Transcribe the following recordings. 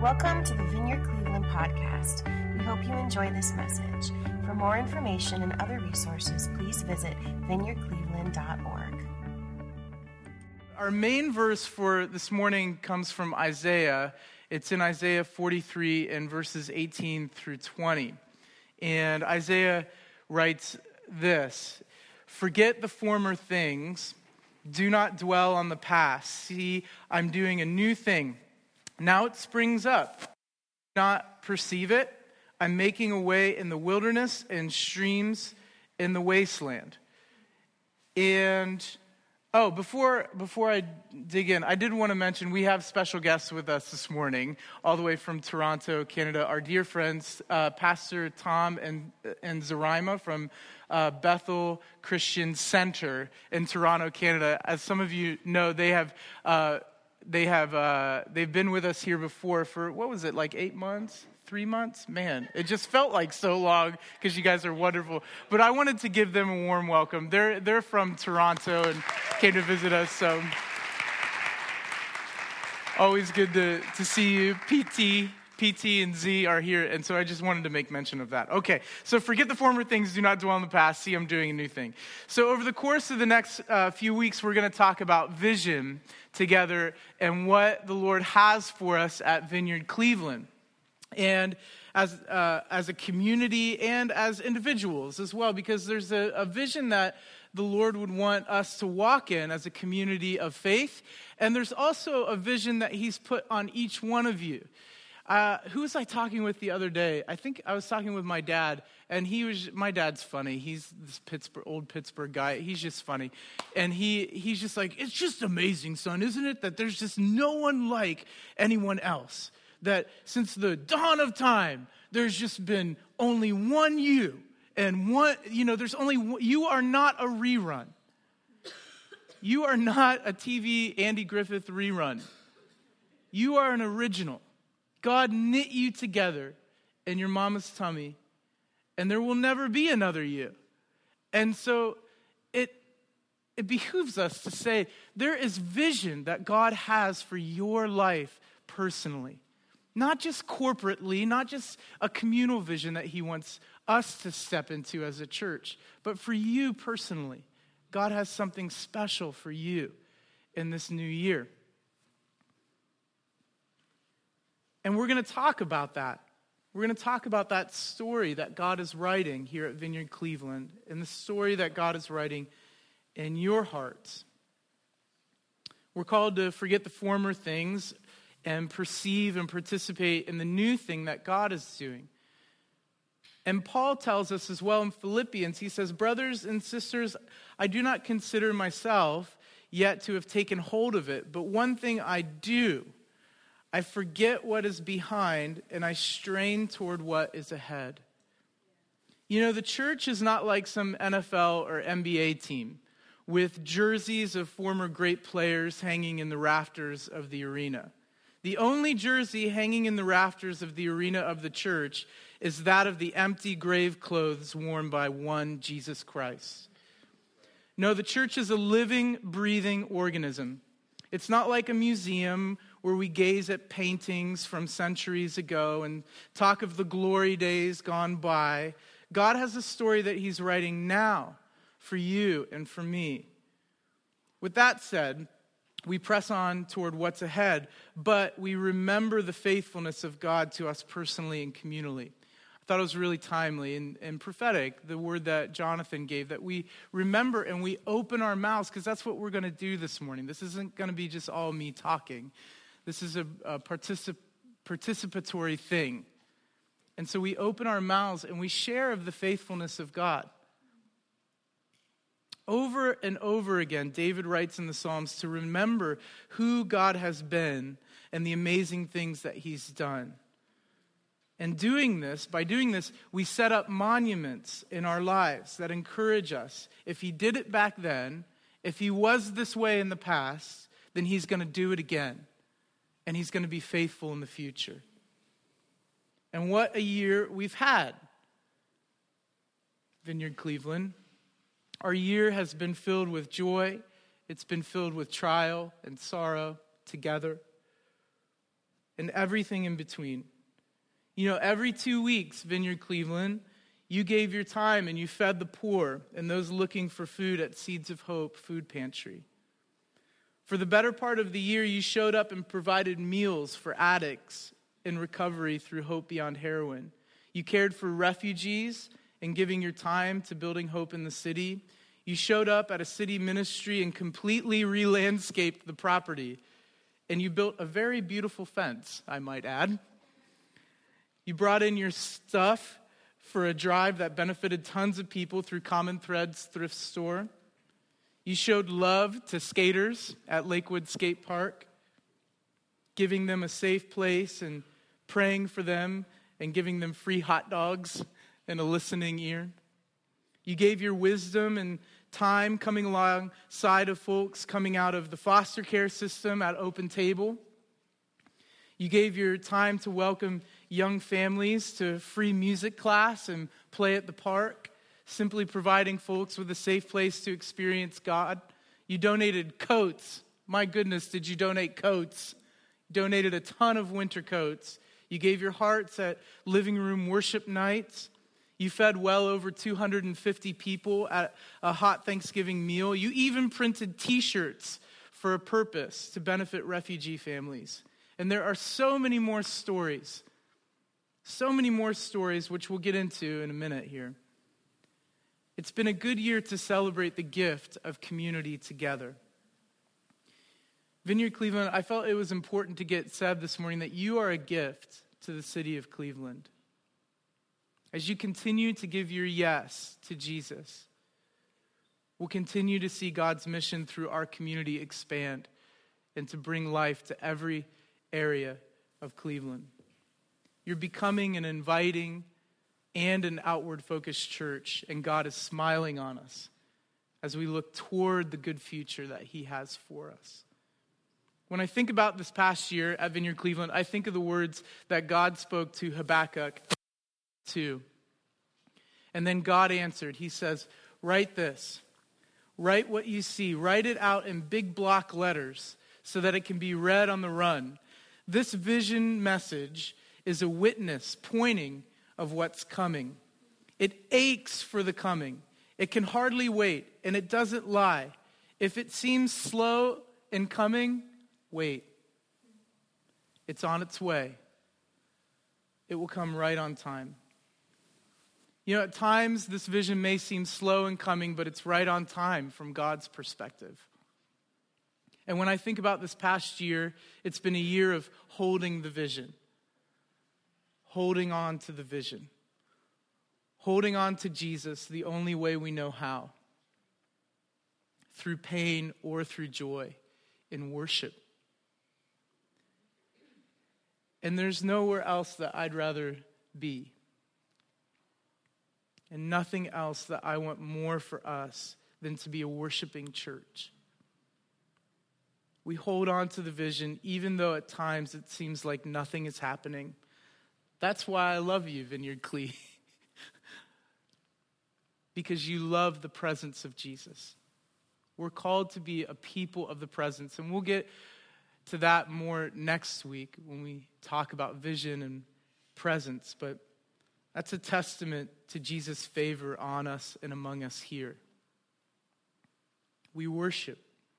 Welcome to the Vineyard Cleveland podcast. We hope you enjoy this message. For more information and other resources, please visit vineyardcleveland.org. Our main verse for this morning comes from Isaiah. It's in Isaiah 43 and verses 18 through 20. And Isaiah writes this: "Forget the former things, do not dwell on the past. See, I'm doing a new thing. Now it springs up. Do not perceive it. I'm making a way in the wilderness and streams in the wasteland." And before I dig in, I did want to mention we have special guests with us this morning, all the way from Toronto, Canada. Our dear friends, Pastor Tom and Zarima from Bethel Christian Center in Toronto, Canada. As some of you know, they've been with us here before for, what was it, like 8 months? 3 months? Man, it just felt like so long because you guys are wonderful. But I wanted to give them a warm welcome. They're from Toronto and came to visit us, so always good to see you. PT and Z are here, and so I just wanted to make mention of that. Okay, so forget the former things, do not dwell on the past. See, I'm doing a new thing. So over the course of the next few weeks, we're going to talk about vision together and what the Lord has for us at Vineyard Cleveland. And as a community and as individuals as well, because there's a vision that the Lord would want us to walk in as a community of faith. And there's also a vision that he's put on each one of you. Who was I talking with the other day? I think I was talking with my dad, and my dad's funny. He's this old Pittsburgh guy. He's just funny. And he's just like, it's just amazing, son, isn't it? That there's just no one like anyone else. That since the dawn of time, there's just been only one you. And there's only one. You are not a rerun. You are not a TV Andy Griffith rerun. You are an original. God knit you together in your mama's tummy, and there will never be another you. And so it behooves us to say there is vision that God has for your life personally. Not just corporately, not just a communal vision that he wants us to step into as a church, but for you personally. God has something special for you in this new year. And we're going to talk about that. We're going to talk about that story that God is writing here at Vineyard Cleveland and the story that God is writing in your hearts. We're called to forget the former things and perceive and participate in the new thing that God is doing. And Paul tells us as well in Philippians, he says, "Brothers and sisters, I do not consider myself yet to have taken hold of it, but one thing I do, I forget what is behind and I strain toward what is ahead." You know, the church is not like some NFL or NBA team with jerseys of former great players hanging in the rafters of the arena. The only jersey hanging in the rafters of the arena of the church is that of the empty grave clothes worn by one Jesus Christ. No, the church is a living, breathing organism. It's not like a museum where we gaze at paintings from centuries ago and talk of the glory days gone by. God has a story that he's writing now for you and for me. With that said, we press on toward what's ahead, but we remember the faithfulness of God to us personally and communally. I thought it was really timely and prophetic, the word that Jonathan gave, that we remember and we open our mouths, because that's what we're going to do this morning. This isn't going to be just all me talking. This is a participatory thing. And so we open our mouths and we share of the faithfulness of God. Over and over again, David writes in the Psalms to remember who God has been and the amazing things that he's done. And by doing this, we set up monuments in our lives that encourage us. If he did it back then, if he was this way in the past, then he's going to do it again. And he's going to be faithful in the future. And what a year we've had, Vineyard Cleveland. Our year has been filled with joy. It's been filled with trial and sorrow together. and everything in between. You know, every 2 weeks, Vineyard Cleveland, you gave your time and you fed the poor and those looking for food at Seeds of Hope Food Pantry. For the better part of the year, you showed up and provided meals for addicts in recovery through Hope Beyond Heroin. You cared for refugees and giving your time to building hope in the city. You showed up at a city ministry and completely re-landscaped the property. And you built a very beautiful fence, I might add. You brought in your stuff for a drive that benefited tons of people through Common Threads thrift store. You showed love to skaters at Lakewood Skate Park, giving them a safe place and praying for them and giving them free hot dogs and a listening ear. You gave your wisdom and time coming alongside of folks coming out of the foster care system at Open Table. You gave your time to welcome young families to free music class and play at the park, simply providing folks with a safe place to experience God. You donated coats. My goodness, did you donate coats? You donated a ton of winter coats. You gave your hearts at living room worship nights. You fed well over 250 people at a hot Thanksgiving meal. You even printed t-shirts for a purpose to benefit refugee families. And there are so many more stories which we'll get into in a minute here. It's been a good year to celebrate the gift of community together. Vineyard Cleveland, I felt it was important to get said this morning that you are a gift to the city of Cleveland. As you continue to give your yes to Jesus, we'll continue to see God's mission through our community expand and to bring life to every area of Cleveland. You're becoming an inviting and an outward-focused church, and God is smiling on us as we look toward the good future that he has for us. When I think about this past year at Vineyard Cleveland, I think of the words that God spoke to Habakkuk 2. And then God answered. He says, write this. Write what you see. Write it out in big block letters so that it can be read on the run. This vision message is a witness pointing of what's coming. It aches for the coming. It can hardly wait, and it doesn't lie. If it seems slow in coming, wait. It's on its way. It will come right on time. You know, at times this vision may seem slow in coming, but it's right on time from God's perspective. And when I think about this past year, it's been a year of holding the vision. Holding on to the vision. Holding on to Jesus the only way we know how. Through pain or through joy in worship. And there's nowhere else that I'd rather be. And nothing else that I want more for us than to be a worshiping church. We hold on to the vision even though at times it seems like nothing is happening. That's why I love you, Vineyard Clee. Because you love the presence of Jesus. We're called to be a people of the presence. And we'll get to that more next week when we talk about vision and presence. But that's a testament to Jesus' favor on us and among us here. We worship.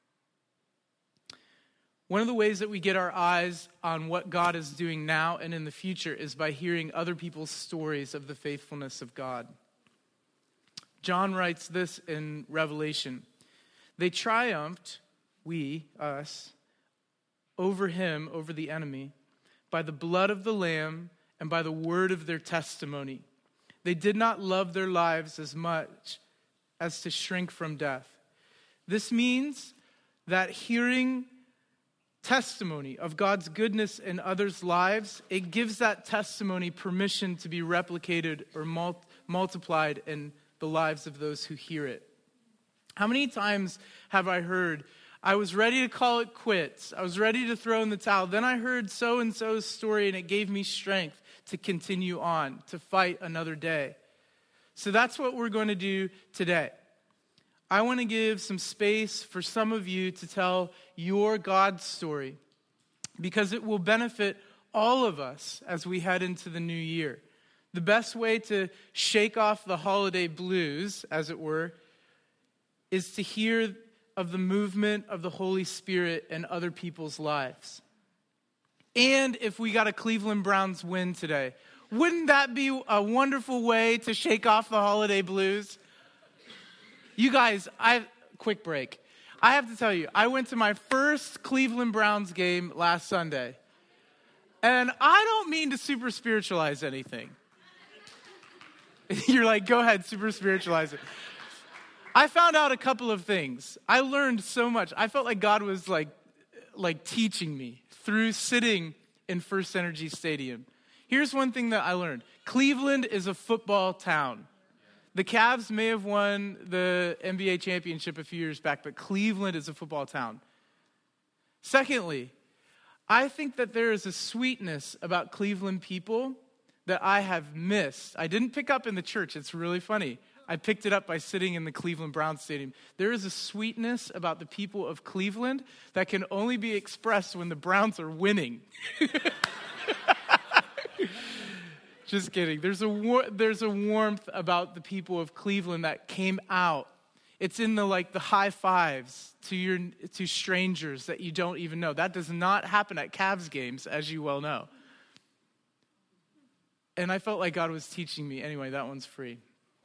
One of the ways that we get our eyes on what God is doing now and in the future is by hearing other people's stories of the faithfulness of God. John writes this in Revelation. They triumphed, us, over him, over the enemy, by the blood of the Lamb and by the word of their testimony. They did not love their lives as much as to shrink from death. This means that hearing testimony of God's goodness in others' lives, it gives that testimony permission to be replicated or multiplied in the lives of those who hear it. How many times have I heard, I was ready to call it quits. I was ready to throw in the towel. Then I heard so-and-so's story and it gave me strength to continue on, to fight another day. So that's what we're going to do today. I want to give some space for some of you to tell your God story because it will benefit all of us as we head into the new year. The best way to shake off the holiday blues, as it were, is to hear of the movement of the Holy Spirit in other people's lives. And if we got a Cleveland Browns win today, wouldn't that be a wonderful way to shake off the holiday blues? You guys, quick break. I have to tell you, I went to my first Cleveland Browns game last Sunday. And I don't mean to super spiritualize anything. You're like, go ahead, super spiritualize it. I found out a couple of things. I learned so much. I felt like God was like teaching me through sitting in First Energy Stadium. Here's one thing that I learned. Cleveland is a football town. The Cavs may have won the NBA championship a few years back, but Cleveland is a football town. Secondly, I think that there is a sweetness about Cleveland people that I have missed. I didn't pick up in the church. It's really funny. I picked it up by sitting in the Cleveland Browns stadium. There is a sweetness about the people of Cleveland that can only be expressed when the Browns are winning. Just kidding. There's a warmth about the people of Cleveland that came out. It's in the high fives to strangers that you don't even know. That does not happen at Cavs games, as you well know. And I felt like God was teaching me. Anyway, that one's free.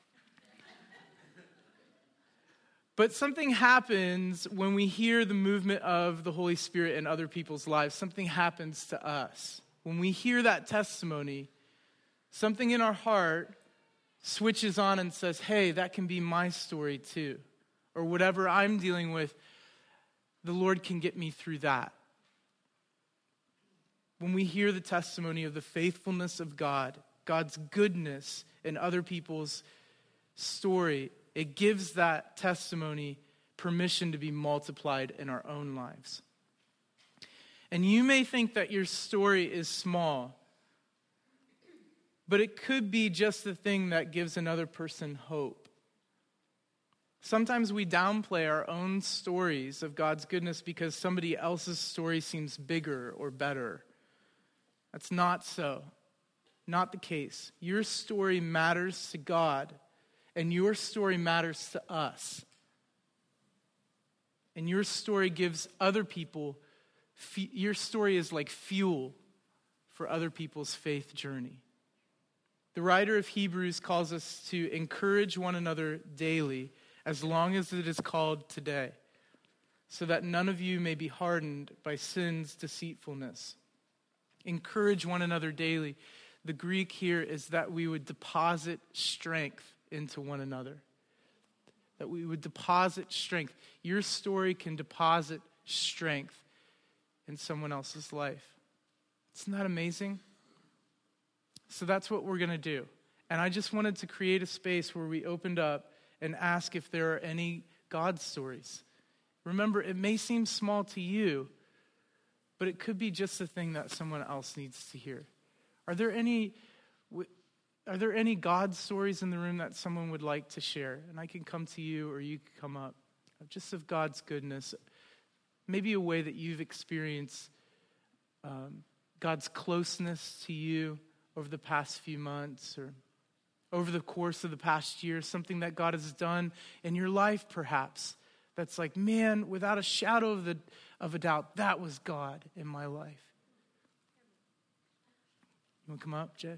But something happens when we hear the movement of the Holy Spirit in other people's lives. Something happens to us. When we hear that testimony, something in our heart switches on and says, hey, that can be my story too. Or whatever I'm dealing with, the Lord can get me through that. When we hear the testimony of the faithfulness of God, God's goodness in other people's story, it gives that testimony permission to be multiplied in our own lives. And you may think that your story is small, but it could be just the thing that gives another person hope. Sometimes we downplay our own stories of God's goodness because somebody else's story seems bigger or better. That's not so. Not the case. Your story matters to God, and your story matters to us. And your story gives other people, your story is like fuel for other people's faith journey. The writer of Hebrews calls us to encourage one another daily, as long as it is called today, so that none of you may be hardened by sin's deceitfulness. Encourage one another daily. The Greek here is that we would deposit strength into one another. That we would deposit strength. Your story can deposit strength in someone else's life. Isn't that amazing? So that's what we're going to do. And I just wanted to create a space where we opened up and ask if there are any God stories. Remember, it may seem small to you, but it could be just the thing that someone else needs to hear. Are there any God stories in the room that someone would like to share? And I can come to you or you can come up. Just of God's goodness. Maybe a way that you've experienced God's closeness to you over the past few months or over the course of the past year. Something that God has done in your life perhaps. That's like, man, without a shadow of a doubt, that was God in my life. You want to come up, Jay?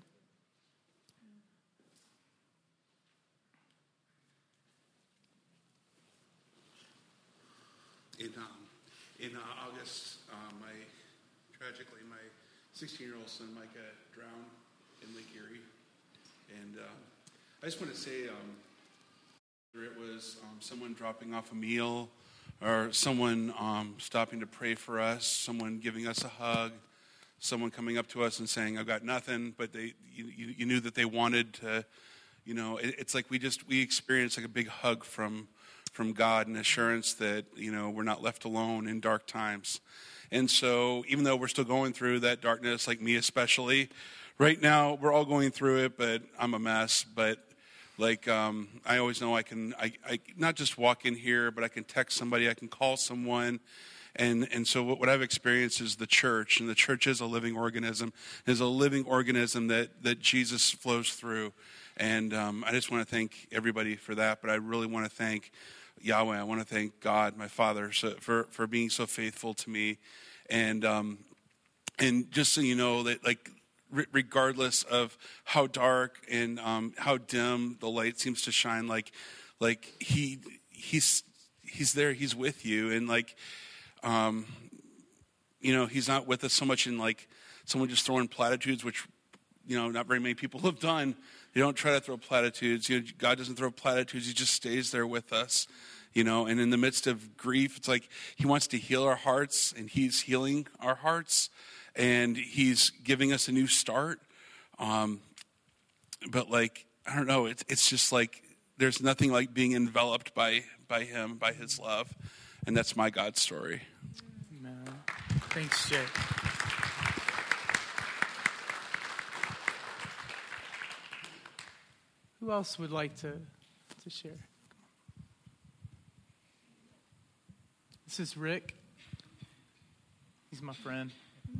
In August, tragically, my 16-year-old son, Micah, drowned in Lake Erie. And I just want to say, whether it was someone dropping off a meal or someone stopping to pray for us, someone giving us a hug, someone coming up to us and saying, I've got nothing, but you knew that they wanted to, it's like we experienced like a big hug from God and assurance that, we're not left alone in dark times. And so even though we're still going through that darkness, like me especially, right now we're all going through it, but I'm a mess. But I always know I can not just walk in here, but I can text somebody, I can call someone, And so what I've experienced is the church, and the church is a living organism, that Jesus flows through. And I just want to thank everybody for that, but I really want to thank Yahweh. I want to thank God, my Father, for being so faithful to me. And just so you know that, like, regardless of how dark and how dim the light seems to shine, like he's there, he's with you, and like he's not with us so much in like someone just throwing platitudes, which not very many people have done. You don't try to throw platitudes. God doesn't throw platitudes. He just stays there with us. And in the midst of grief, it's like he wants to heal our hearts, and he's healing our hearts, and he's giving us a new start. But like, I don't know, it's just like there's nothing like being enveloped by him, by his love. And that's my God story. Amen. Thanks, Jay. Who else would like to share? This is Rick. He's my friend.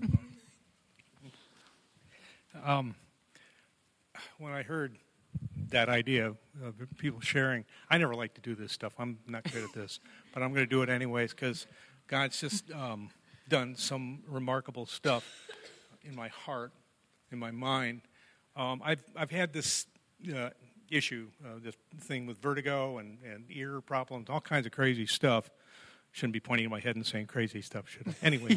When I heard that idea of people sharing, I never like to do this stuff. I'm not good at this, but I'm going to do it anyways because God's just done some remarkable stuff in my heart, in my mind. I've had this issue, this thing with vertigo and ear problems, all kinds of crazy stuff. Shouldn't be pointing at my head and saying crazy stuff, should I? Anyway,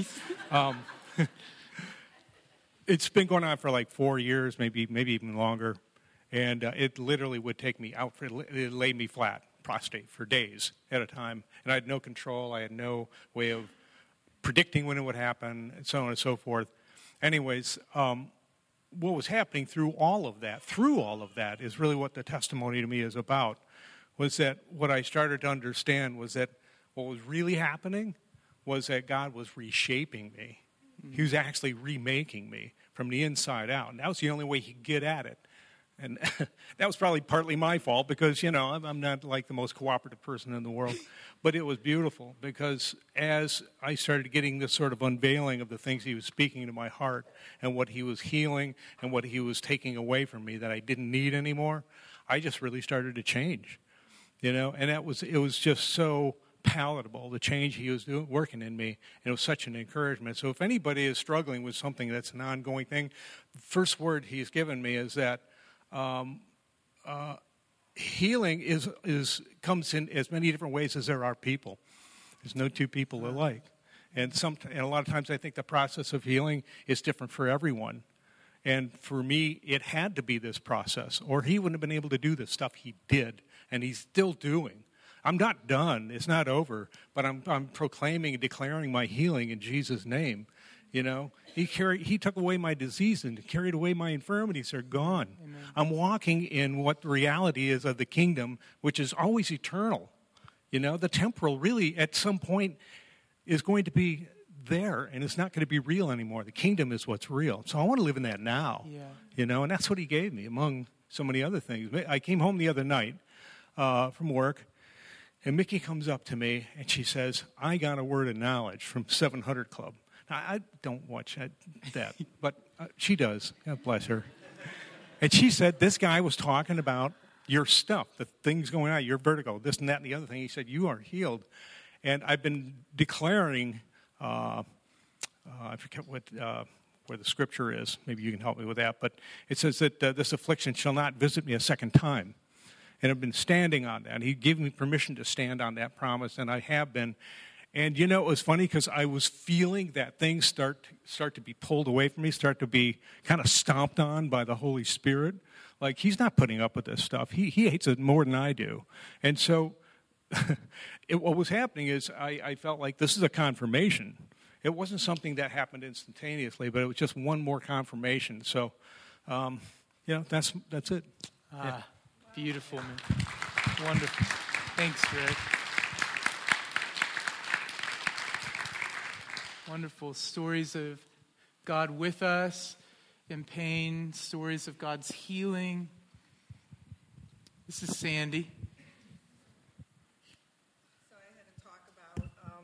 it's been going on for like 4 years, maybe even longer, and it literally would take me out. It laid me flat, prostrate, for days at a time, and I had no control. I had no way of predicting when it would happen, and so on and so forth. Anyways, what was happening through all of that is really what the testimony to me is about, was that what I started to understand was that what was really happening was that God was reshaping me. He was actually remaking me from the inside out. And that was the only way he could get at it. And that was probably partly my fault because, I'm not like the most cooperative person in the world. But it was beautiful because as I started getting this sort of unveiling of the things he was speaking to my heart and what he was healing and what he was taking away from me that I didn't need anymore, I just really started to change. And it was just so palatable, the change he was working in me, and it was such an encouragement. So if anybody is struggling with something that's an ongoing thing, the first word he's given me is that healing comes in as many different ways as there are people. There's no two people alike, and a lot of times I think the process of healing is different for everyone. And for me, it had to be this process, or he wouldn't have been able to do the stuff he did, and he's still doing. I'm not done. It's not over. But I'm proclaiming and declaring my healing in Jesus' name. He took away my disease and carried away my infirmities. They're gone. Amen. I'm walking in what the reality is of the kingdom, which is always eternal. The temporal really at some point is going to be there, and it's not going to be real anymore. The kingdom is what's real. So I want to live in that now. Yeah. And that's what he gave me, among so many other things. I came home the other night from work, and Mickey comes up to me, and she says, I got a word of knowledge from 700 Club. Now, I don't watch that, but she does. God bless her. And she said, this guy was talking about your stuff, the things going on, your vertigo, this and that and the other thing. He said, you are healed. And I've been declaring, I forget where the scripture is. Maybe you can help me with that. But it says that this affliction shall not visit me a second time. And I've been standing on that. He gave me permission to stand on that promise, and I have been. And it was funny because I was feeling that things start to be pulled away from me, start to be kind of stomped on by the Holy Spirit. Like, he's not putting up with this stuff. He hates it more than I do. And so what was happening is I felt like this is a confirmation. It wasn't something that happened instantaneously, but it was just one more confirmation. So, that's it. Yeah. Beautiful, man. Wonderful. Thanks, Rick. Wonderful stories of God with us in pain, stories of God's healing. This is Sandy. So I had to talk about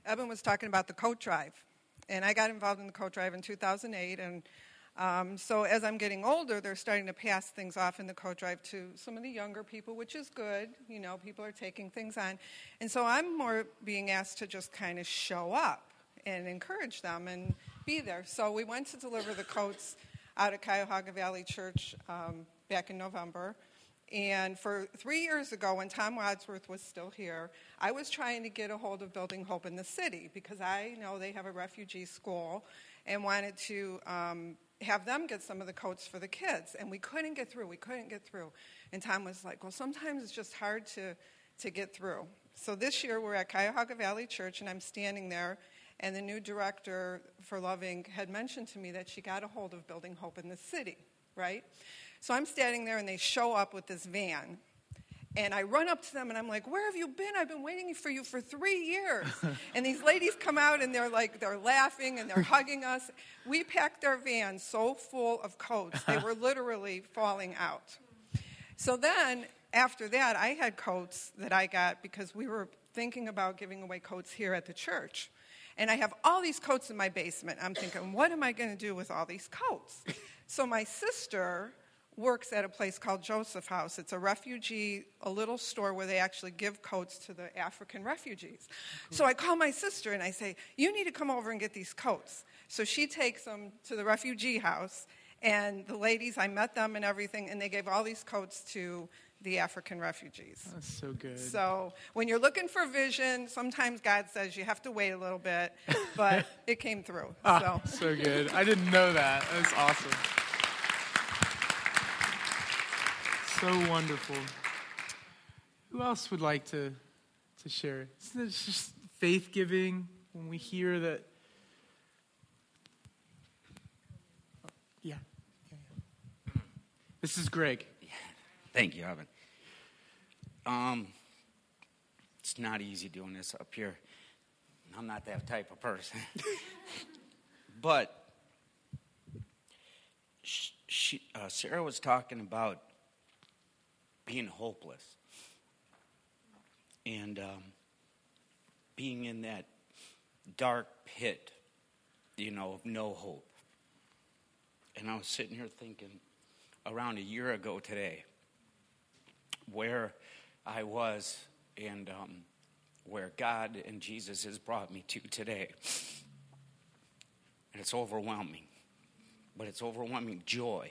Eben was talking about the coat drive. And I got involved in the coat drive in 2008. And so as I'm getting older, they're starting to pass things off in the coat drive to some of the younger people, which is good. You know, people are taking things on. And so I'm more being asked to just kind of show up and encourage them and be there. So we went to deliver the coats out at Cuyahoga Valley Church back in November. And for 3 years ago, when Tom Wadsworth was still here, I was trying to get a hold of Building Hope in the city because I know they have a refugee school and wanted to have them get some of the coats for the kids. And we couldn't get through. And Tom was like, well, sometimes it's just hard to get through. So this year we're at Cuyahoga Valley Church, and I'm standing there. And the new director for Loving had mentioned to me that she got a hold of Building Hope in the city, right? So I'm standing there, and they show up with this van. And I run up to them, and I'm like, where have you been? I've been waiting for you for 3 years. And these ladies come out, and they're laughing, and they're hugging us. We packed our van so full of coats, they were literally falling out. So then, after that, I had coats that I got because we were thinking about giving away coats here at the church. And I have all these coats in my basement. I'm thinking, what am I going to do with all these coats? So my sister works at a place called Joseph House. It's a little store where they actually give coats to the African refugees. So I call my sister and I say, you need to come over and get these coats. So she takes them to the refugee house. And the ladies, I met them and everything, and they gave all these coats to the African refugees. That's so good. So when you're looking for vision, sometimes God says you have to wait a little bit, but it came through. So good. I didn't know that. That's awesome. So wonderful. Who else would like to share? Isn't it just faith-giving when we hear that? Yeah. This is Greg. Thank you, Evan. It's not easy doing this up here. I'm not that type of person. But Sarah was talking about being hopeless and being in that dark pit, of no hope. And I was sitting here thinking, around a year ago today, where I was and where God and Jesus has brought me to today. And it's overwhelming, but it's overwhelming joy.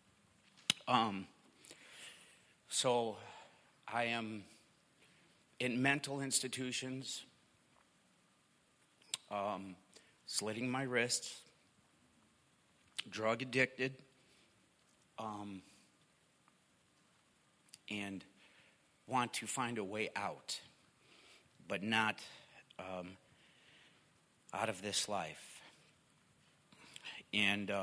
So I am in mental institutions, slitting my wrists, drug addicted, and want to find a way out, but not out of this life. And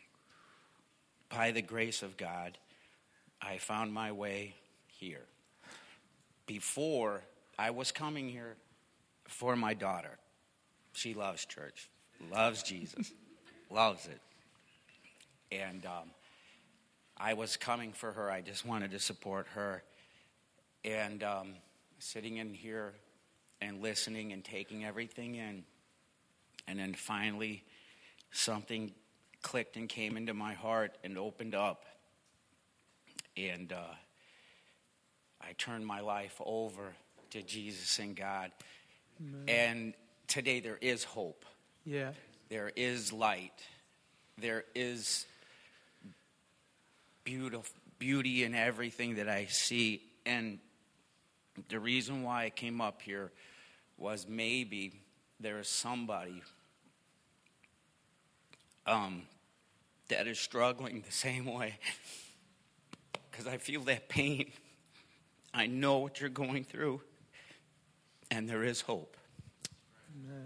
by the grace of God, I found my way here. Before, I was coming here for my daughter. She loves church, loves Jesus, loves it. And I was coming for her. I just wanted to support her. And sitting in here and listening and taking everything in. And then finally, something clicked and came into my heart and opened up. And I turned my life over to Jesus and God. Amen. And today there is hope. Yeah. There is light. There is beauty in everything that I see. And the reason why I came up here was maybe there is somebody that is struggling the same way. Because I feel that pain. I know what you're going through. And there is hope. Amen.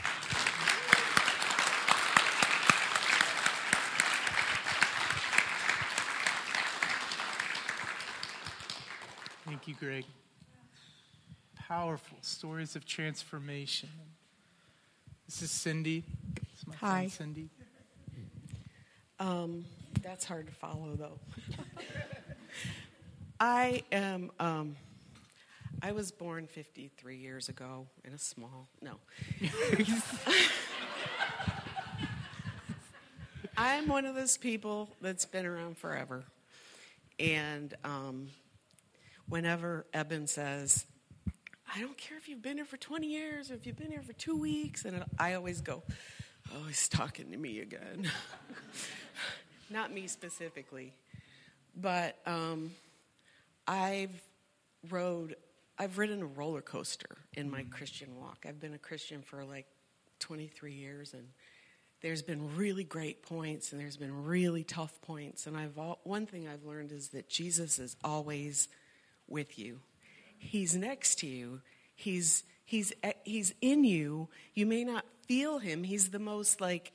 Thank you, Greg. Powerful stories of transformation. This is Cindy. This is my Hi. friend Cindy. That's hard to follow, though. I I was born 53 years ago in a small, no. I'm one of those people that's been around forever. And whenever Eben says, I don't care if you've been here for 20 years or if you've been here for 2 weeks, and I always go, oh, he's talking to me again. Not me specifically. But I've ridden a roller coaster in my Christian walk. I've been a Christian for like 23 years, and there's been really great points, and there's been really tough points. And one thing I've learned is that Jesus is always with you. He's next to you. He's in you. You may not feel him. He's the most like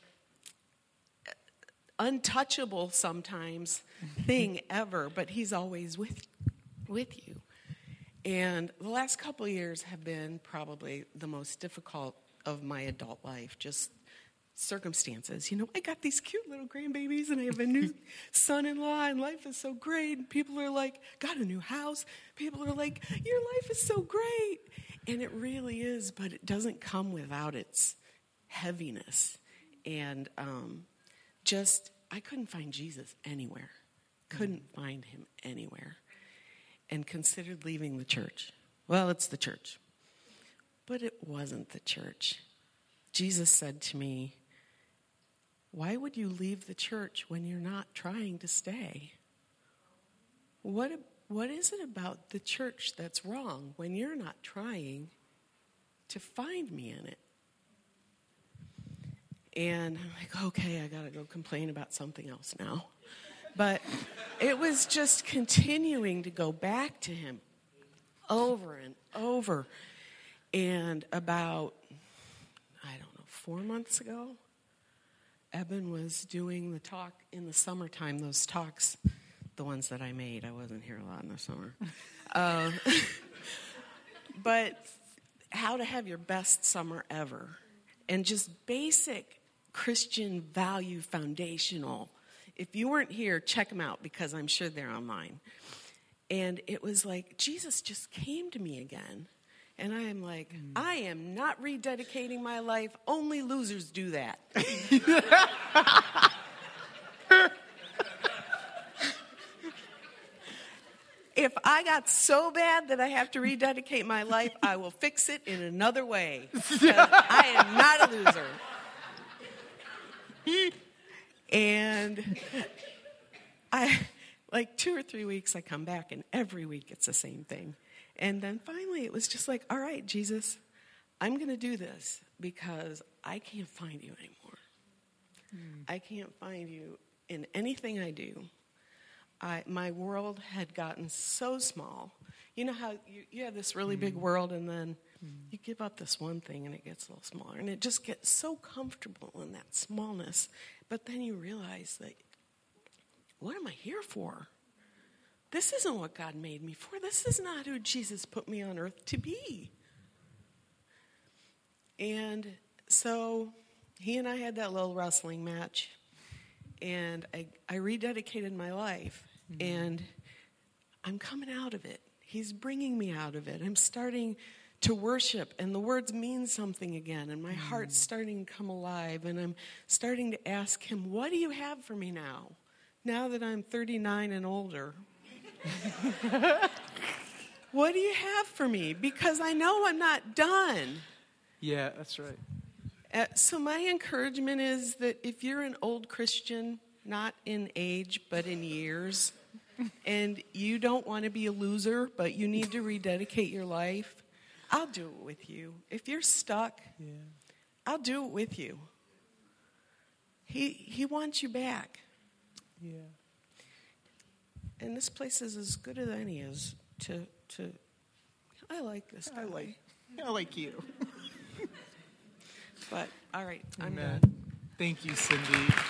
untouchable sometimes thing ever, but he's always with you. And the last couple of years have been probably the most difficult of my adult life, just circumstances. You know, I got these cute little grandbabies and I have a new son-in-law and life is so great. And people are like, got a new house. People are like, your life is so great. And it really is, but it doesn't come without its heaviness. And I couldn't find Jesus anywhere. Couldn't find him anywhere. And considered leaving the church. Well, it's the church. But it wasn't the church. Jesus said to me, why would you leave the church when you're not trying to stay? What is it about the church that's wrong when you're not trying to find me in it? And I'm like, okay, I got to go complain about something else now. But it was just continuing to go back to him over and over. And about, 4 months ago, Eben was doing the talk in the summertime, those talks, the ones that I made. I wasn't here a lot in the summer. But how to have your best summer ever. And just basic Christian value foundational. If you weren't here, check them out because I'm sure they're online. And it was like Jesus just came to me again. And I am like, I am not rededicating my life. Only losers do that. If I got so bad that I have to rededicate my life, I will fix it in another way. I am not a loser. And like 2 or 3 weeks, I come back, and every week it's the same thing. And then finally, it was just like, all right, Jesus, I'm going to do this because I can't find you anymore. I can't find you in anything I do. My world had gotten so small. You know how you have this really big world, and then you give up this one thing, and it gets a little smaller. And it just gets so comfortable in that smallness. But then you realize that, what am I here for? This isn't what God made me for. This is not who Jesus put me on earth to be. And so he and I had that little wrestling match. And I rededicated my life. And I'm coming out of it. He's bringing me out of it. I'm starting to worship. And the words mean something again. And my heart's starting to come alive. And I'm starting to ask him, what do you have for me now? Now that I'm 39 and older. What do you have for me? Because I know I'm not done. Yeah, that's right. So my encouragement is that if you're an old Christian, not in age, but in years, and you don't want to be a loser, but you need to rededicate your life, I'll do it with you. If you're stuck, I'll do it with you. He wants you back. Yeah. And this place is as good as any is to I like this guy. I like you. But, all right, I'm Amen. done. Thank you, Cindy.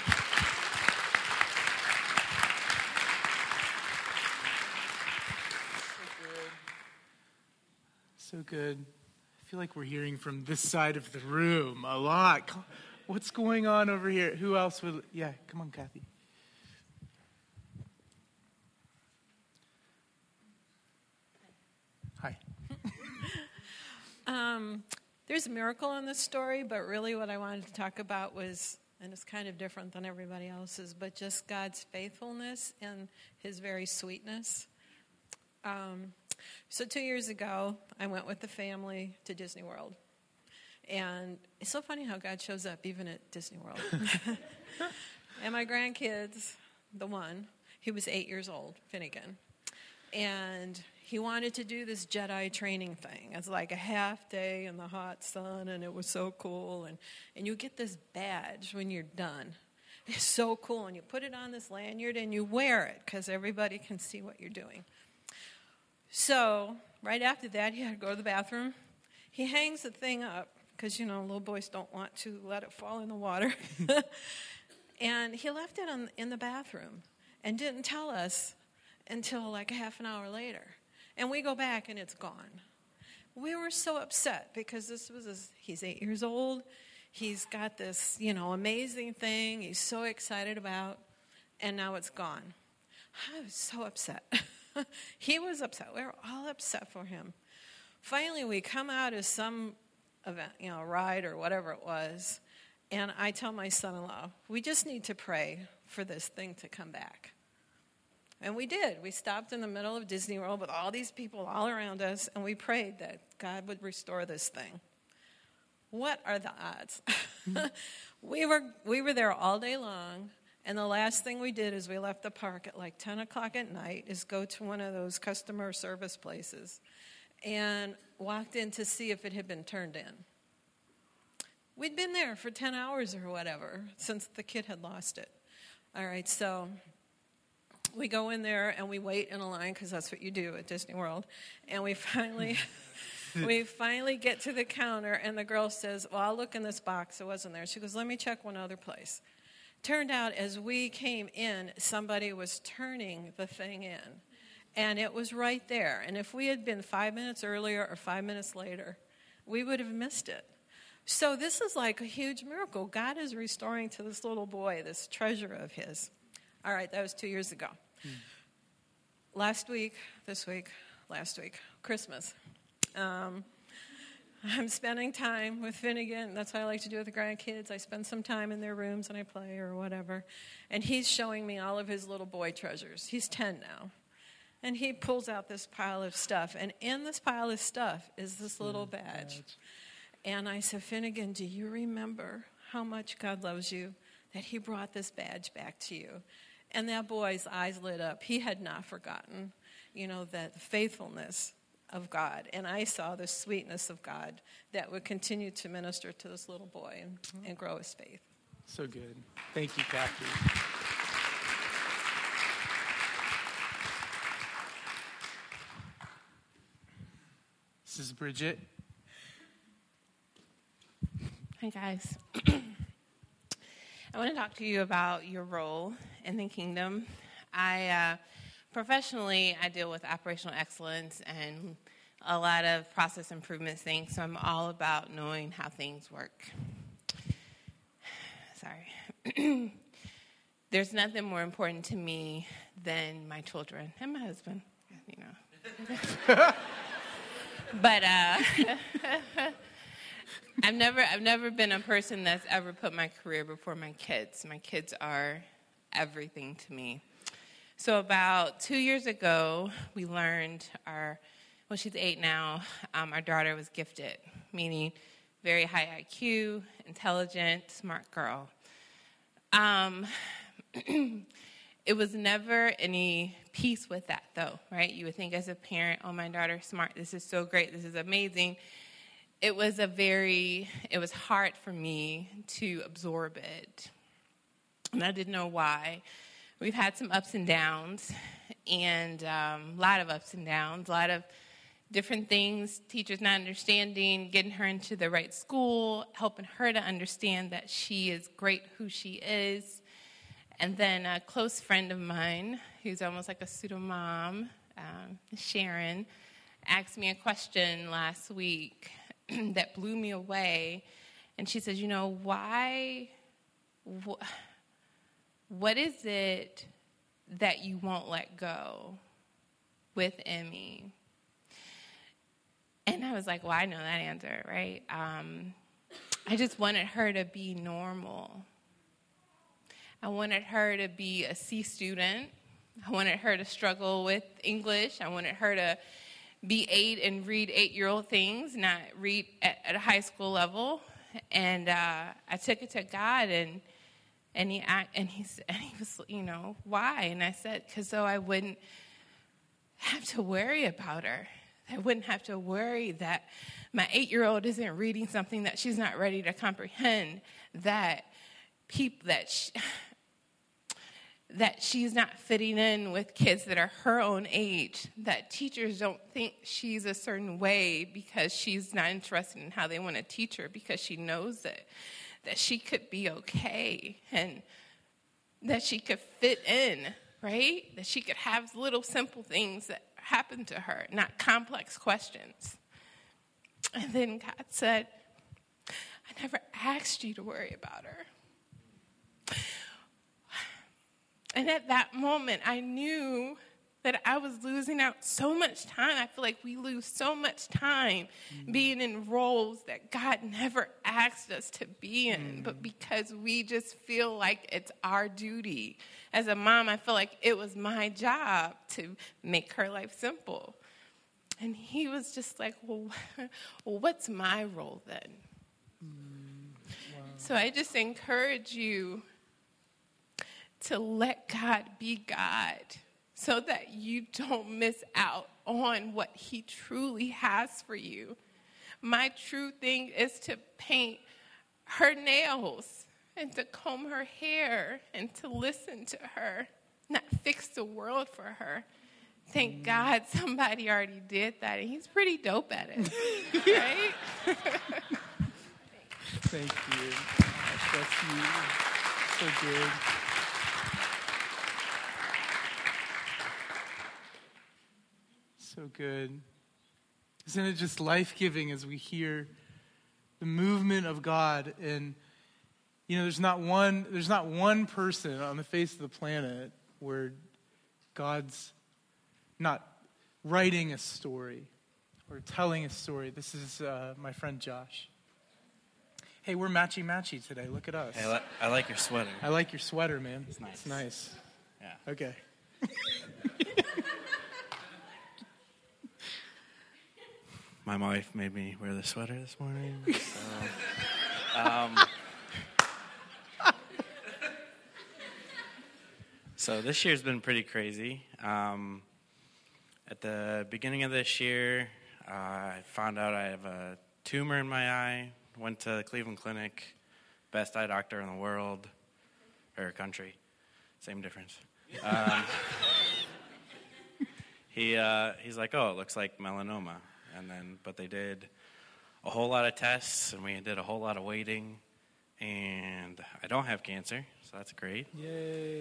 So good. I feel like we're hearing from this side of the room a lot. What's going on over here? Who else would... Yeah, come on, Kathy. Hi. There's a miracle in this story, but really what I wanted to talk about was, and it's kind of different than everybody else's, but just God's faithfulness and his very sweetness. So 2 years ago, I went with the family to Disney World. And it's so funny how God shows up even at Disney World. And my grandkids, the one, he was 8 years old, Finnegan. And he wanted to do this Jedi training thing. It's like a half day in the hot sun, and it was so cool. And you get this badge when you're done. It's so cool. And you put it on this lanyard, and you wear it because everybody can see what you're doing. So right after that, he had to go to the bathroom. He hangs the thing up because, little boys don't want to let it fall in the water. And he left it in the bathroom and didn't tell us until like a half an hour later. And we go back, and it's gone. We were so upset because he's 8 years old. He's got this, amazing thing he's so excited about, and now it's gone. I was so upset. He was upset. We were all upset for him. Finally, we come out of some event, ride or whatever it was, and I tell my son-in-law, we just need to pray for this thing to come back. And we did. We stopped in the middle of Disney World with all these people all around us, and we prayed that God would restore this thing. What are the odds? We were there all day long, and the last thing we did is we left the park at like 10 o'clock at night, is go to one of those customer service places, and walked in to see if it had been turned in. We'd been there for 10 hours or whatever since the kid had lost it. All right, so we go in there and we wait in a line because that's what you do at Disney World. And we finally get to the counter, and the girl says, well, I'll look in this box. It wasn't there. She goes, let me check one other place. Turned out as we came in, somebody was turning the thing in. And it was right there. And if we had been 5 minutes earlier or 5 minutes later, we would have missed it. So this is like a huge miracle. God is restoring to this little boy this treasure of his. All right, that was 2 years ago. Last week, Christmas. I'm spending time with Finnegan. That's what I like to do with the grandkids. I spend some time in their rooms and I play or whatever. And he's showing me all of his little boy treasures. He's 10 now. And he pulls out this pile of stuff. And in this pile of stuff is this little badge. And I said, Finnegan, do you remember how much God loves you, that he brought this badge back to you? And that boy's eyes lit up. He had not forgotten, that faithfulness of God. And I saw the sweetness of God that would continue to minister to this little boy and grow his faith. So good. Thank you, Kathy. This is Bridget. Hi, guys. I want to talk to you about your role in the kingdom. Professionally, I deal with operational excellence and a lot of process improvement things, so I'm all about knowing how things work. Sorry. There's nothing more important to me than my children and my husband, But I've never been a person that's ever put my career before my kids. My kids are everything to me. So about 2 years ago, we learned she's 8 now, our daughter was gifted, meaning very high IQ, intelligent, smart girl. It was never any peace with that, though, right? You would think as a parent, oh, my daughter's smart, this is so great, this is amazing. It was hard for me to absorb it, and I didn't know why. We've had some ups and downs, and a lot of ups and downs, a lot of different things, teachers not understanding, getting her into the right school, helping her to understand that she is great who she is. And then a close friend of mine, who's almost like a pseudo-mom, Sharon, asked me a question last week that blew me away. And she says, what is it that you won't let go with Emmy? And I was like, well, I know that answer, right? I just wanted her to be normal. I wanted her to be a C student. I wanted her to struggle with English. I wanted her to be 8 and read 8-year-old things, not read at a high school level. And I took it to God, and he was, why? And I said, because so I wouldn't have to worry about her. I wouldn't have to worry that my 8-year-old isn't reading something that she's not ready to comprehend, that she's not fitting in with kids that are her own age, that teachers don't think she's a certain way because she's not interested in how they want to teach her, because she knows that she could be okay and that she could fit in, right? That she could have little simple things that happen to her, not complex questions. And then God said, I never asked you to worry about her. And at that moment, I knew that I was losing out so much time. I feel like we lose so much time being in roles that God never asked us to be in, but because we just feel like it's our duty. As a mom, I feel like it was my job to make her life simple. And he was just like, well, what's my role then? Wow. So I just encourage you to let God be God so that you don't miss out on what he truly has for you. My true thing is to paint her nails and to comb her hair and to listen to her, not fix the world for her. Thank God somebody already did that, and he's pretty dope at it, right? Thank you. That's you. So good. So good. Isn't it just life-giving as we hear the movement of God? And there's not one person on the face of the planet where God's not writing a story or telling a story. This is my friend Josh. Hey, we're matchy-matchy today. Look at us. Hey, I like your sweater. I like your sweater, man. It's nice. It's nice. Yeah. Okay. My wife made me wear the sweater this morning. So this year's been pretty crazy. At the beginning of this year, I found out I have a tumor in my eye. Went to the Cleveland Clinic, best eye doctor in the world, or country, same difference. He's like, oh, it looks like melanoma. But they did a whole lot of tests, and we did a whole lot of waiting, and I don't have cancer, so that's great. Yay.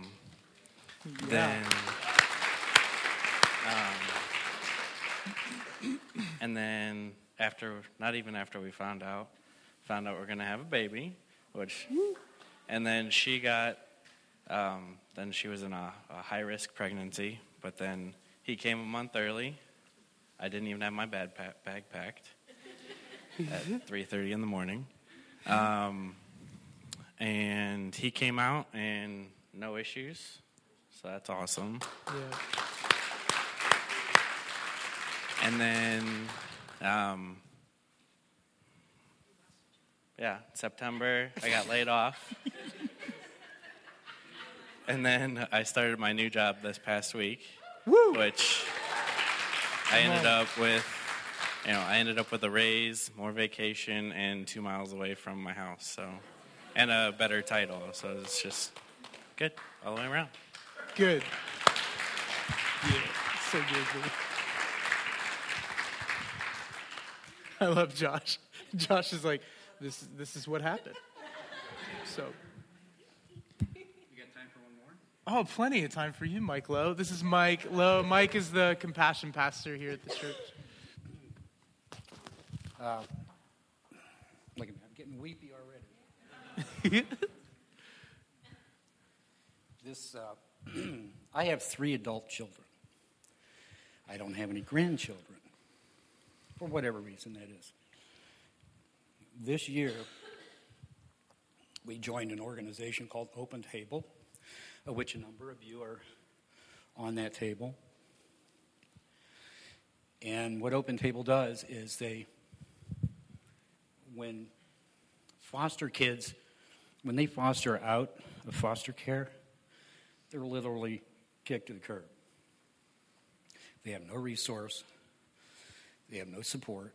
Then not even after we found out we're going to have a baby, and then she got, then she was in a high-risk pregnancy, but then he came a month early. I didn't even have my bag packed at 3:30 in the morning. And he came out and no issues, so that's awesome. Yeah. And then, September, I got laid off. And then I started my new job this past week, which I ended up with a raise, more vacation, and 2 miles away from my house. So, and a better title. So it's just good all the way around. Good. Yeah, so good. I love Josh. Josh is like, this is what happened. So. Oh, plenty of time for you, Mike Lowe. This is Mike Lowe. Mike is the compassion pastor here at the church. Look at me, I'm getting weepy already. I have 3 adult children. I don't have any grandchildren. for whatever reason that is. This year, we joined an organization called Open Table, of which a number of you are on that table. And what Open Table does is when foster kids, when they foster out of foster care, they're literally kicked to the curb. They have no resource. They have no support.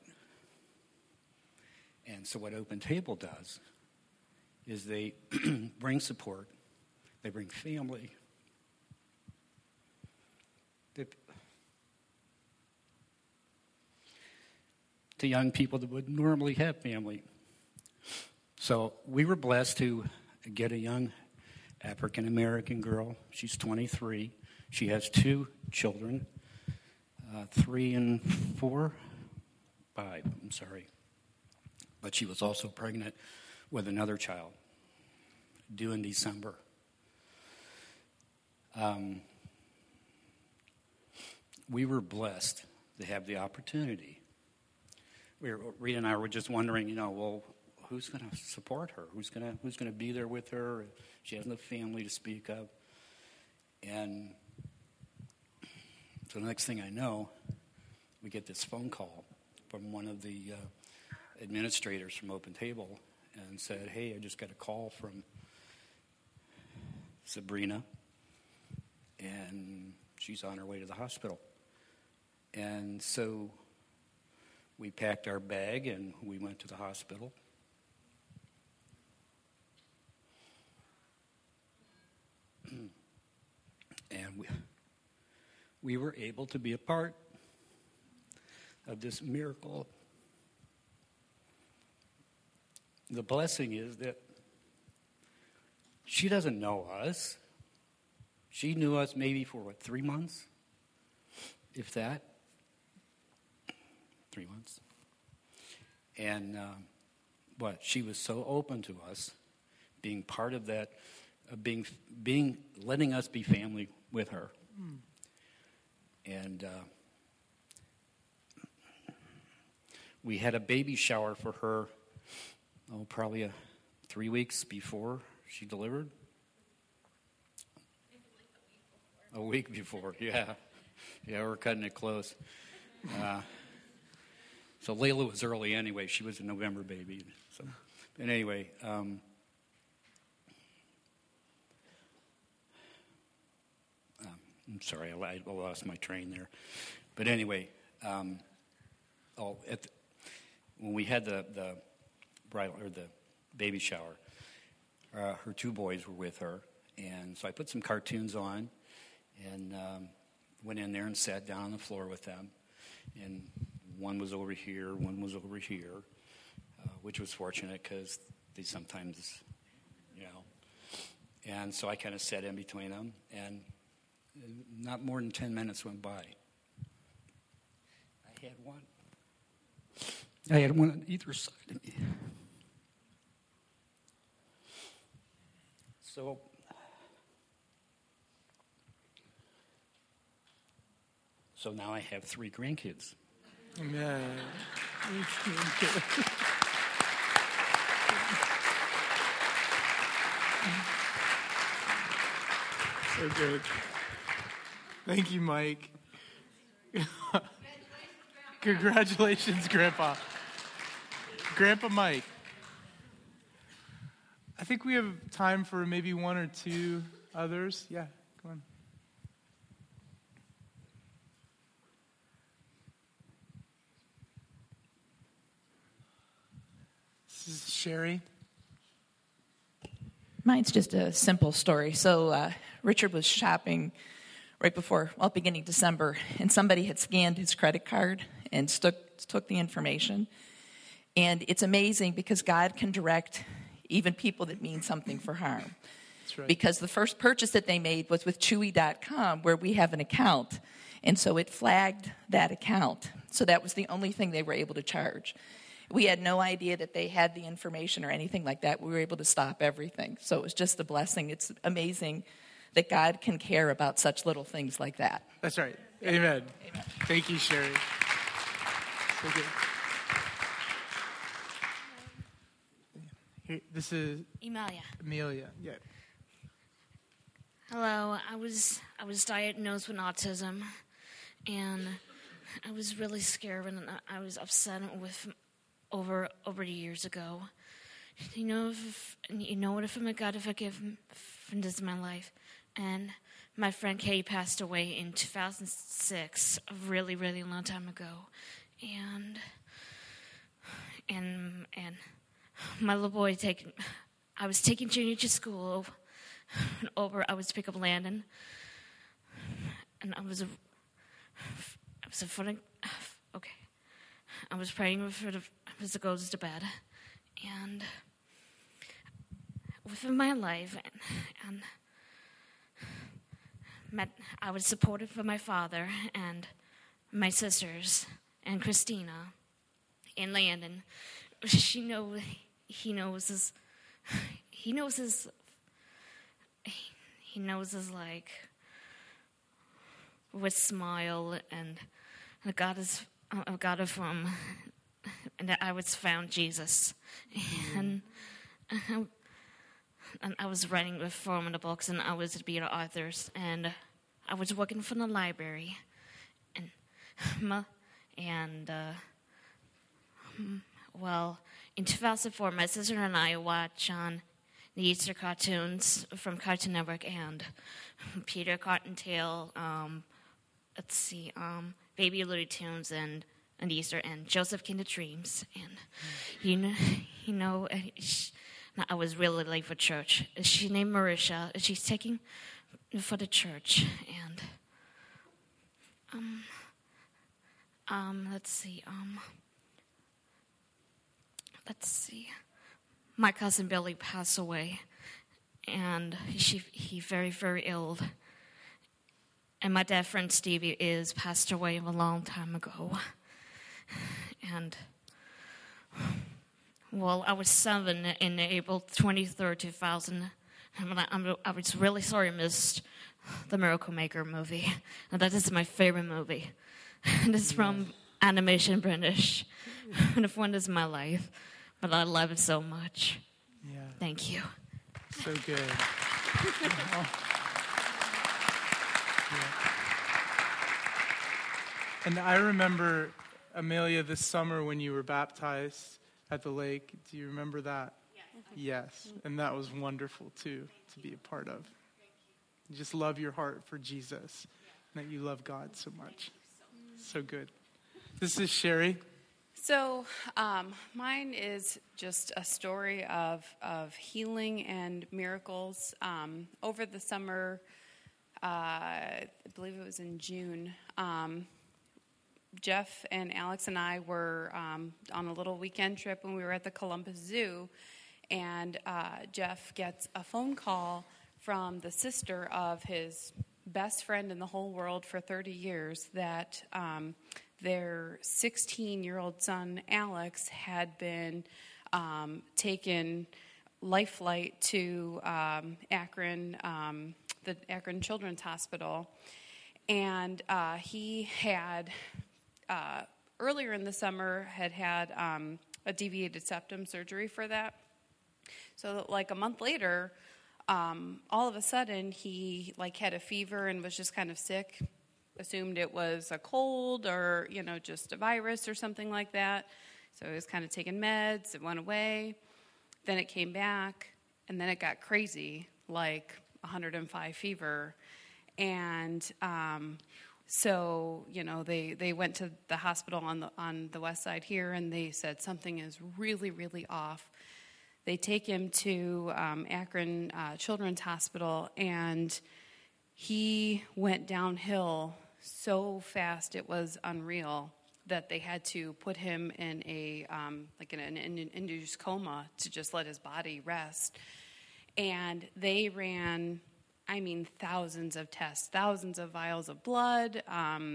And so what Open Table does is they bring support. They bring family. To young people that would normally have family. So we were blessed to get a young African American girl. She's 23. She has 2 children, 3 and 4, 5. I'm sorry. But she was also pregnant with another child due in December. We were blessed to have the opportunity. Rita and I were just wondering, well, who's going to support her? Who's going to be there with her? She has no family to speak of. And so the next thing I know, we get this phone call from one of the administrators from Open Table and said, hey, I just got a call from Sabrina, and she's on her way to the hospital. And so we packed our bag and we went to the hospital. And we were able to be a part of this miracle. The blessing is that she doesn't know us. She knew us maybe for, 3 months? If that. 3 months. And she was so open to us, being part of that, letting us be family with her. And we had a baby shower for her, probably 3 weeks before she delivered. A week before, yeah. Yeah, we're cutting it close. So Layla was early anyway. She was a November baby. So, but anyway, I'm sorry, I lost my train there. But anyway, when we had the bridal or the baby shower, her 2 boys were with her, and so I put some cartoons on, and went in there and sat down on the floor with them, and one was over here, one was over here, which was fortunate because they sometimes, and so I kind of sat in between them, and not more than 10 minutes went by. I had one on either side of me. So now I have 3 grandkids. Amen. So good. Thank you, Mike. Congratulations, Grandpa. Grandpa Mike. I think we have time for maybe 1 or 2 others. Yeah, come on. This is Sherry. Mine's just a simple story. So Richard was shopping right before, beginning December, and somebody had scanned his credit card and took the information. And it's amazing because God can direct even people that mean something for harm. That's right. Because the first purchase that they made was with Chewy.com, where we have an account. And so it flagged that account. So that was the only thing they were able to charge. We had no idea that they had the information or anything like that. We were able to stop everything. So it was just a blessing. It's amazing that God can care about such little things like that. That's right. Amen. Amen. Thank you, Sherry. So good. Here, this is Emilia. Amelia. Yeah. Hello. I was diagnosed with autism, and I was really scared, and I was upset with over years ago. You know, if I'm a God, if I give this is my life, and my friend Katie passed away in 2006, a really, really long time ago, and my little boy I was taking Junior to school. I was to pick up Landon, and I was praying for the goes to bed, and within my life, and I was supported for my father and my sisters and Christina and Landon. He knows his like with smile and God is from, and I was found Jesus, and I was writing for the books, and I was to be the authors, and I was working for the library, well, in 2004, my sister and I watched on the Easter cartoons from Cartoon Network and Peter Cottontail, Baby Looney Tunes and Easter and Joseph King of Dreams, and I was really late for church. She's named Marisha. She's taking for the church, and let's see. My cousin Billy passed away, and he very, very ill. And my dad friend Stevie passed away a long time ago. And well, I was 7 in April 23rd, 2000. I was really sorry I missed the Miracle Maker movie. And that is my favorite movie. And it's from Animation British. And the one is my life. But I love it so much. Yeah. Thank you. So good. And I remember, Amelia, this summer when you were baptized at the lake. Do you remember that? Yes. And that was wonderful, too, to be a part of. You just love your heart for Jesus, and that you love God so much. So good. This is Sherry. So mine is just a story of healing and miracles. Over the summer, I believe it was in June, Jeff and Alex and I were on a little weekend trip when we were at the Columbus Zoo, and Jeff gets a phone call from the sister of his best friend in the whole world for 30 years that their 16-year-old son, Alex, had been taken life flight to Akron, the Akron Children's Hospital. And he had, earlier in the summer, had a deviated septum surgery for that. So like a month later, all of a sudden, he had a fever and was just kind of sick. Assumed it was a cold or, just a virus or something like that. So he was kind of taking meds. It went away. Then it came back, and then it got crazy, like 105 fever. And so, they went to the hospital on the west side here, and they said something is really, really off. They take him to Akron Children's Hospital, and he went downhill so fast it was unreal that they had to put him in an induced coma to just let his body rest. And they ran, thousands of tests, thousands of vials of blood,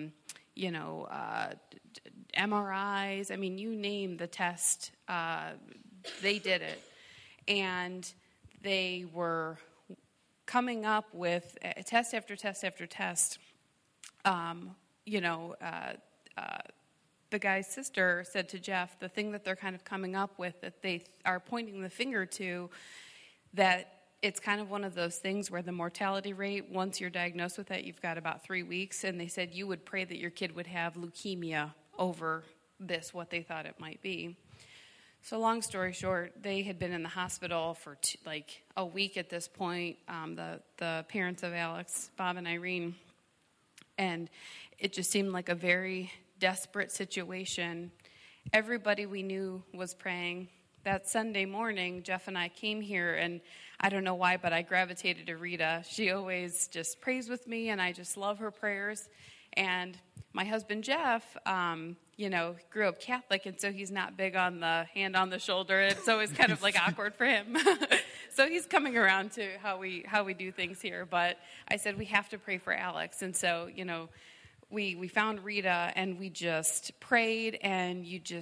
MRIs. You name the test, they did it. And they were coming up with test after test after test, the guy's sister said to Jeff, the thing that they're kind of coming up with, that they are pointing the finger to, that it's kind of one of those things where the mortality rate, once you're diagnosed with it, you've got about 3 weeks. And they said you would pray that your kid would have leukemia over this, what they thought it might be. So long story short, they had been in the hospital for like a week at this point, the parents of Alex, Bob and Irene. And it just seemed like a very desperate situation. Everybody we knew was praying. That Sunday morning, Jeff and I came here, and I don't know why, but I gravitated to Rita. She always just prays with me, and I just love her prayers. And my husband, Jeff, grew up Catholic, and so he's not big on the hand on the shoulder. It's always kind of like awkward for him. So he's coming around to how we do things here. But I said, we have to pray for Alex. And so, we found Rita, and we just prayed, and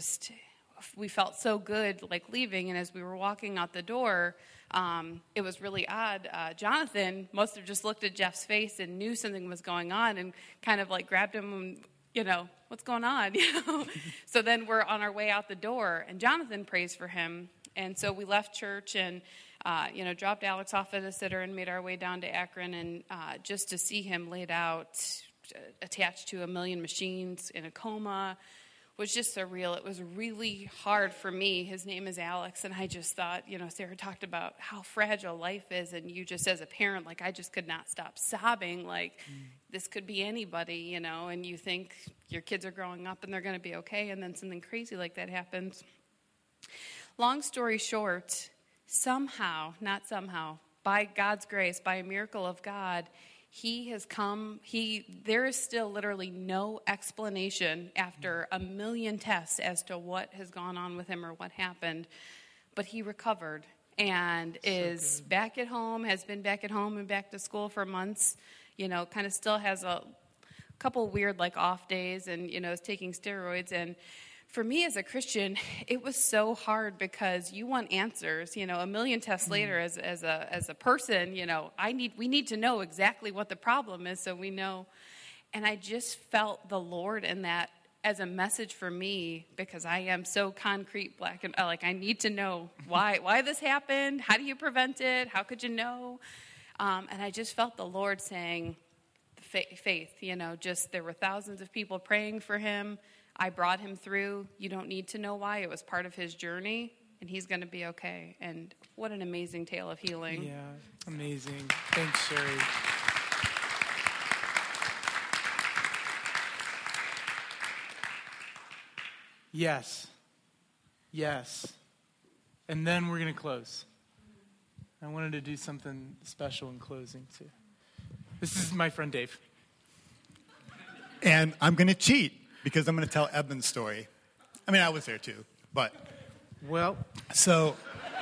we felt so good, like leaving. And as we were walking out the door, it was really odd. Jonathan must have just looked at Jeff's face and knew something was going on, and kind of like grabbed him and, what's going on? So then we're on our way out the door, and Jonathan prays for him. And so we left church and, dropped Alex off at a sitter and made our way down to Akron, and just to see him laid out, attached to 1 million machines in a coma, was just surreal. It was really hard for me. His name is Alex, and I just thought, Sarah talked about how fragile life is, and you just as a parent, like I just could not stop sobbing, like this could be anybody, and you think your kids are growing up and they're going to be okay, and then something crazy like that happens. Long story short, not somehow, by God's grace, by a miracle of God, he has come. There is still literally no explanation after 1 million tests as to what has gone on with him or what happened. But he recovered and is back at home, has been back at home and back to school for months. Kind of still has a couple weird off days, and is taking steroids. And for me as a Christian, it was so hard because you want answers. 1 million tests later, as a person, we need to know exactly what the problem is, so we know. And I just felt the Lord in that as a message for me, because I am so concrete, black and I need to know why this happened. How do you prevent it? How could you know? And I just felt the Lord saying, faith. Just there were thousands of people praying for him. I brought him through. You don't need to know why. It was part of his journey, and he's going to be okay. And what an amazing tale of healing. Yeah, amazing. Thanks, Sherry. Yes. And then we're going to close. I wanted to do something special in closing, too. This is my friend Dave. And I'm going to cheat, because I'm going to tell Eben's story. I mean, I was there too, but... Well... So...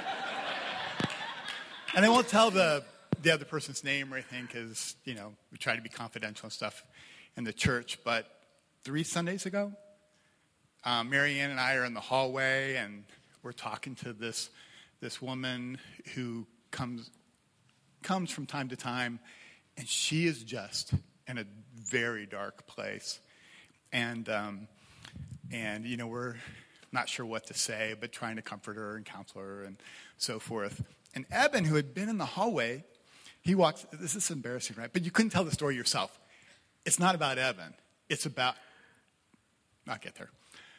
And I won't tell the other person's name or anything, because, we try to be confidential and stuff in the church. But 3 Sundays ago, Mary Ann and I are in the hallway, and we're talking to this woman who comes from time to time, and she is just in a very dark place. And we're not sure what to say, but trying to comfort her and counsel her and so forth. And Eben, who had been in the hallway, he walks, this is embarrassing, right? But you couldn't tell the story yourself. It's not about Eben. It's about, I'll get there.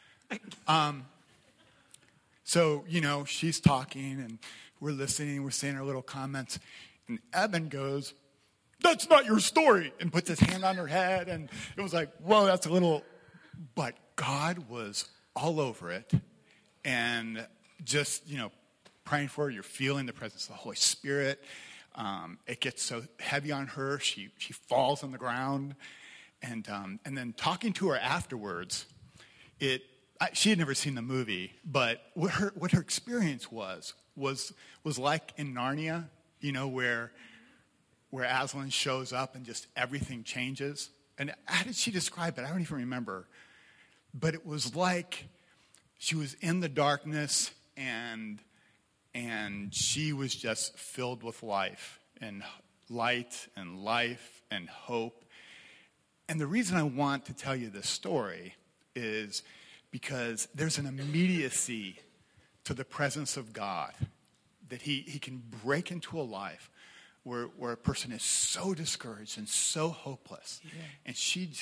So, she's talking, and we're listening, we're saying our little comments, and Eben goes, "That's not your story," and puts his hand on her head, and it was like, whoa, that's a little... But God was all over it, and just, praying for her, you're feeling the presence of the Holy Spirit. It gets so heavy on her, she falls on the ground, and then talking to her afterwards, she had never seen the movie, but what her experience was like in Narnia, where Aslan shows up and just everything changes. And how did she describe it? I don't even remember. But it was like she was in the darkness, and she was just filled with life and light and life and hope. And the reason I want to tell you this story is because there's an immediacy to the presence of God that he can break into a life where a person is so discouraged and so hopeless. Yeah. And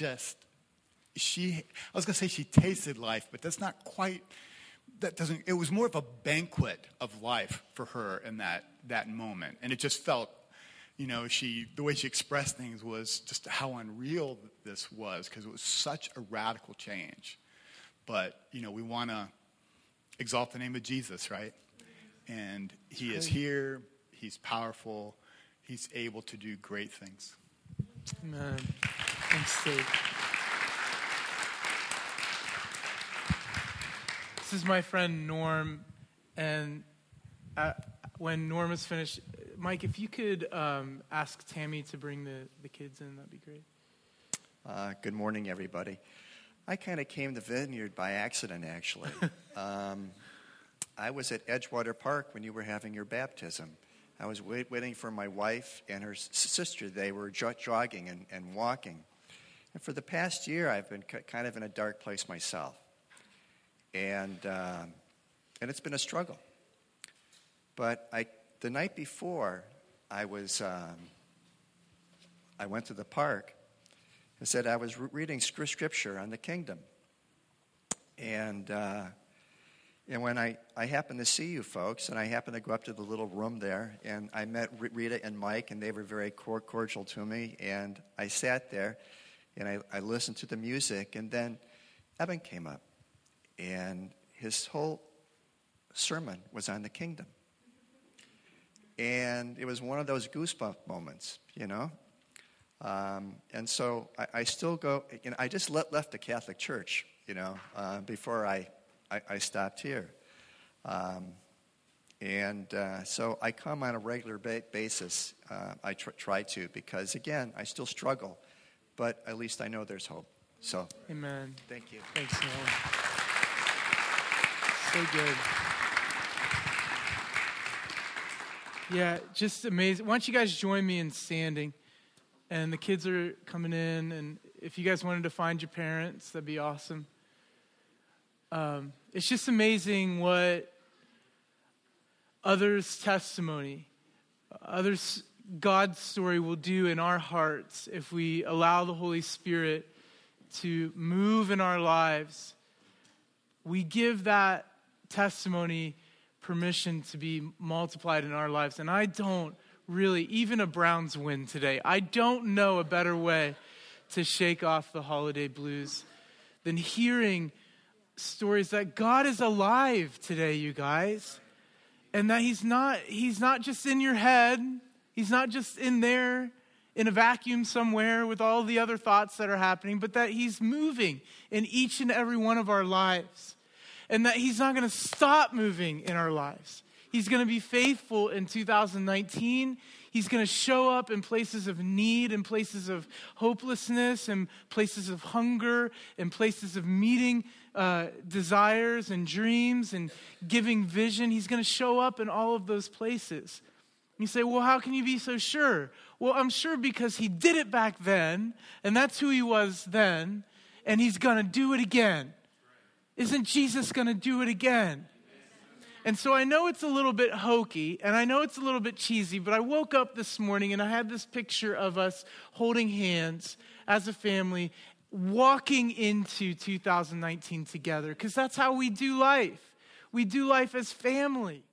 I was going to say she tasted life, but that's not quite, it was more of a banquet of life for her in that moment. And it just felt, the way she expressed things was just how unreal this was, because it was such a radical change. But, we want to exalt the name of Jesus, right? And he is here, he's powerful, he's able to do great things. Amen. Thanks, Steve. This is my friend Norm, and when Norm is finished, Mike, if you could ask Tammy to bring the kids in, that'd be great. Good morning, everybody. I kind of came to Vineyard by accident, actually. I was at Edgewater Park when you were having your baptism. I was waiting for my wife and her sister. They were jogging and walking. And for the past year, I've been kind of in a dark place myself. And it's been a struggle. But the night before, I went to the park. I said I was reading scripture on the kingdom. And when I happened to see you folks, and I happened to go up to the little room there, and I met Rita and Mike, and they were very cordial to me. And I sat there, and I listened to the music, and then Evan came up. And his whole sermon was on the kingdom. And it was one of those goosebump moments, And so I still go, I just left the Catholic Church, before I stopped here. So I come on a regular basis. I try to, because, again, I still struggle. But at least I know there's hope. So, amen. Thank you. Thanks, Noel. So good. Yeah, just amazing. Why don't you guys join me in standing? And the kids are coming in, and if you guys wanted to find your parents, that'd be awesome. It's just amazing what others' testimony, God's story will do in our hearts if we allow the Holy Spirit to move in our lives. We give that testimony permission to be multiplied in our lives. And I don't really, even a Browns win today, I don't know a better way to shake off the holiday blues than hearing stories that God is alive today, you guys. And that he's not just in your head. He's not just in there in a vacuum somewhere with all the other thoughts that are happening, but that he's moving in each and every one of our lives. And that he's not going to stop moving in our lives. He's going to be faithful in 2019. He's going to show up in places of need, in places of hopelessness, in places of hunger, in places of meeting desires and dreams and giving vision. He's going to show up in all of those places. You say, well, how can you be so sure? Well, I'm sure because he did it back then, and that's who he was then, and he's going to do it again. Isn't Jesus going to do it again? And so I know it's a little bit hokey, and I know it's a little bit cheesy, but I woke up this morning and I had this picture of us holding hands as a family, walking into 2019 together, because that's how we do life. We do life as family.